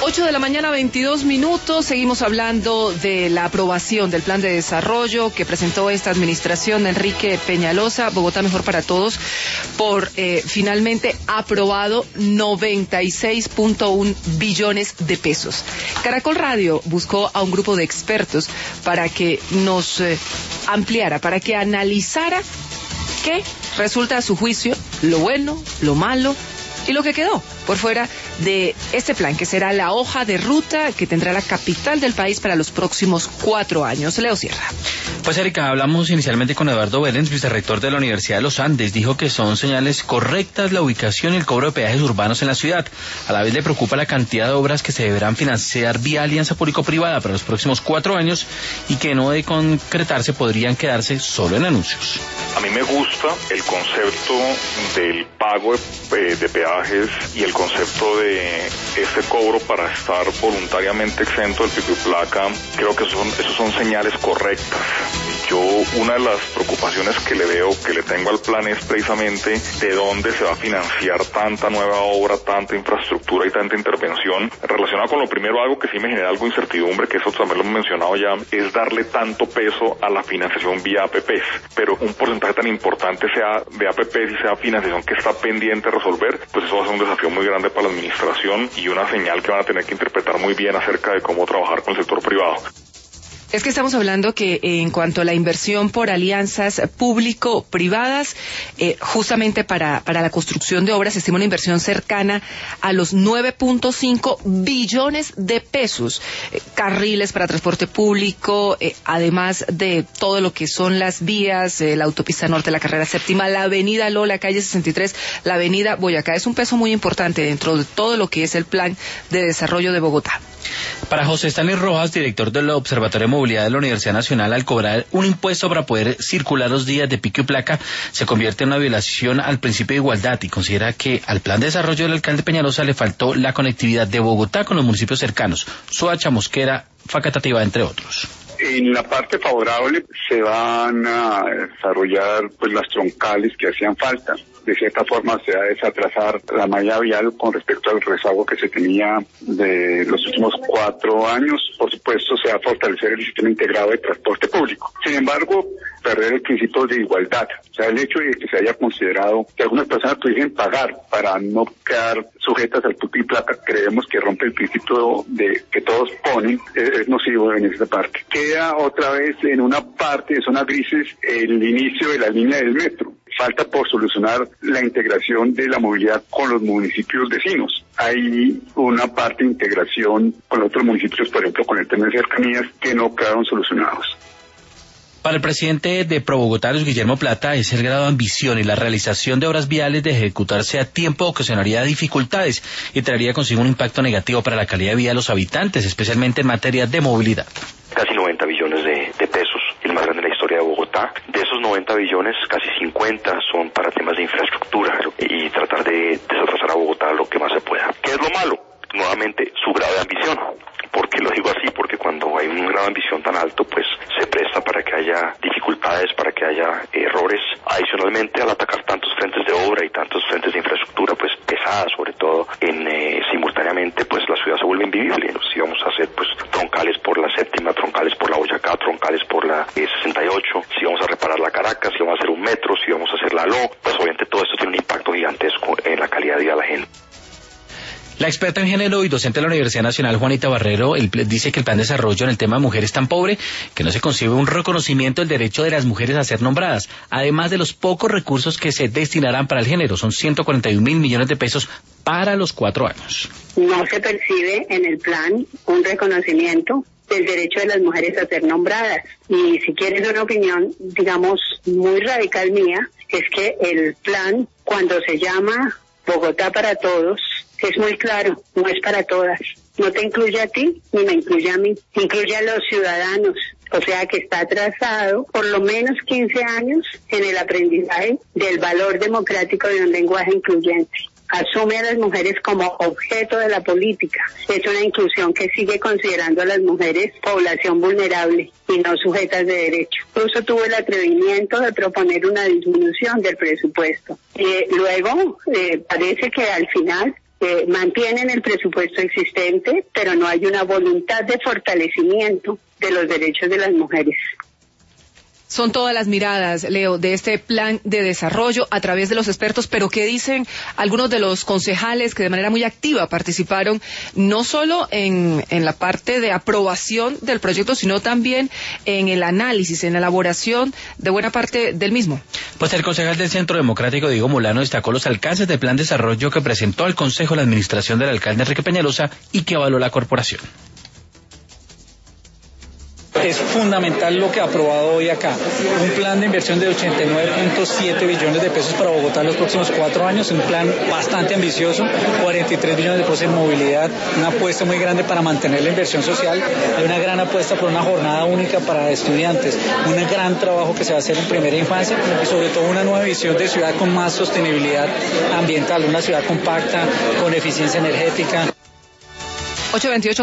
8 de la mañana, 22 minutos. Seguimos hablando de la aprobación del plan de desarrollo que presentó esta administración de Enrique Peñalosa, Bogotá Mejor para Todos, por finalmente aprobado 96.1 billones de pesos. Caracol Radio buscó a un grupo de expertos para que nos ampliara, para que analizara qué resulta a su juicio lo bueno, lo malo y lo que quedó por fuera de este plan, que será la hoja de ruta que tendrá la capital del país para los próximos 4 años. Leo Sierra. Pues Erika, hablamos inicialmente con Eduardo Behrens, vicerrector de la Universidad de los Andes. Dijo que son señales correctas la ubicación y el cobro de peajes urbanos en la ciudad. A la vez le preocupa la cantidad de obras que se deberán financiar vía alianza público-privada para los próximos 4 años y que no de concretarse podrían quedarse solo en anuncios. A mí me gusta el concepto del pago de peajes y el concepto de este cobro para estar voluntariamente exento del pico y placa. Creo que esos son señales correctas. Una de las preocupaciones que le tengo al plan es precisamente de dónde se va a financiar tanta nueva obra, tanta infraestructura y tanta intervención. Relacionado con lo primero, algo que sí me genera algo de incertidumbre, que eso también lo hemos mencionado ya, es darle tanto peso a la financiación vía APPs. Pero un porcentaje tan importante sea de APPs y sea financiación que está pendiente de resolver, pues eso va a ser un desafío muy grande para la administración y una señal que van a tener que interpretar muy bien acerca de cómo trabajar con el sector privado. Es que estamos hablando que en cuanto a la inversión por alianzas público-privadas, justamente para la construcción de obras se estima una inversión cercana a los 9.5 billones de pesos. Carriles para transporte público, además de todo lo que son las vías, la autopista norte, la carrera séptima, la avenida Lola, calle 63, la avenida Boyacá. Es un peso muy importante dentro de todo lo que es el plan de desarrollo de Bogotá. Para José Stanley Rojas, director del Observatorio de Movilidad de la Universidad Nacional, al cobrar un impuesto para poder circular los días de pico y placa, se convierte en una violación al principio de igualdad y considera que al plan de desarrollo del alcalde Peñalosa le faltó la conectividad de Bogotá con los municipios cercanos, Soacha, Mosquera, Facatativá, entre otros. En la parte favorable se van a desarrollar pues las troncales que hacían falta. De cierta forma se va a desatrasar la malla vial con respecto al rezago que se tenía de los últimos 4 años. Por supuesto, se va a fortalecer el sistema integrado de transporte público. Sin embargo, perder el principio de igualdad. O sea, el hecho de que se haya considerado que algunas personas pudiesen pagar para no quedar sujetas al pico y placa, creemos que rompe el principio de que todos ponen, es nocivo en esa parte. Queda otra vez en una parte de zonas grises el inicio de la línea del metro. Falta por solucionar la integración de la movilidad con los municipios vecinos. Hay una parte de integración con otros municipios, por ejemplo, con el tema de cercanías, que no quedaron solucionados. Para el presidente de ProBogotá, Luis Guillermo Plata, es el grado de ambición y la realización de obras viales de ejecutarse a tiempo ocasionaría dificultades y traería consigo un impacto negativo para la calidad de vida de los habitantes, especialmente en materia de movilidad. Casi 90 billones de pesos, el más grande de la historia de Bogotá. De esos 90 billones, casi 50 son para temas de infraestructura y tratar de desatrasar a Bogotá lo que más se pueda. ¿Qué es lo malo? Nuevamente, su grado de ambición. ¿Por qué lo digo así? Porque cuando hay un grado de ambición tan alto, pues se presta para que haya dificultades, para que haya errores. Adicionalmente, al atacar tantos frentes de obra y tantos frentes de infraestructura, pues pesadas, sobre todo, simultáneamente, pues la ciudad se vuelve invivible. Si vamos a hacer, pues, troncales por la séptima, troncales por la Boyacá, troncales por la 68, si vamos a reparar la Caracas, si vamos a hacer un metro, si vamos a hacer la LO, pues obviamente todo esto tiene un impacto gigantesco en la calidad de vida de la gente. La experta en género y docente de la Universidad Nacional, Juanita Barrero, dice que el plan de desarrollo en el tema de mujeres es tan pobre que no se concibe un reconocimiento del derecho de las mujeres a ser nombradas, además de los pocos recursos que se destinarán para el género. Son 141.000 millones de pesos para los 4 años. No se percibe en el plan un reconocimiento del derecho de las mujeres a ser nombradas. Y si quieres una opinión, digamos, muy radical mía, es que el plan, cuando se llama Bogotá para Todos, es muy claro, no es para todas. No te incluye a ti, ni me incluye a mí. Incluye a los ciudadanos. O sea que está atrasado por lo menos 15 años en el aprendizaje del valor democrático de un lenguaje incluyente. Asume a las mujeres como objeto de la política. Es una inclusión que sigue considerando a las mujeres población vulnerable y no sujetas de derecho. Incluso tuvo el atrevimiento de proponer una disminución del presupuesto. Luego, parece que al final mantienen el presupuesto existente, pero no hay una voluntad de fortalecimiento de los derechos de las mujeres. Son todas las miradas, Leo, de este plan de desarrollo a través de los expertos, pero ¿qué dicen algunos de los concejales que de manera muy activa participaron no solo en la parte de aprobación del proyecto, sino también en el análisis, en la elaboración de buena parte del mismo? Pues el concejal del Centro Democrático, Diego Molano, destacó los alcances del plan de desarrollo que presentó al Consejo la administración del alcalde Enrique Peñalosa y que avaló la corporación. Es fundamental lo que ha aprobado hoy acá, un plan de inversión de 89.7 billones de pesos para Bogotá en los próximos 4 años, un plan bastante ambicioso, 43 billones de pesos en movilidad, una apuesta muy grande para mantener la inversión social, hay una gran apuesta por una jornada única para estudiantes, un gran trabajo que se va a hacer en primera infancia y sobre todo una nueva visión de ciudad con más sostenibilidad ambiental, una ciudad compacta, con eficiencia energética. 8:28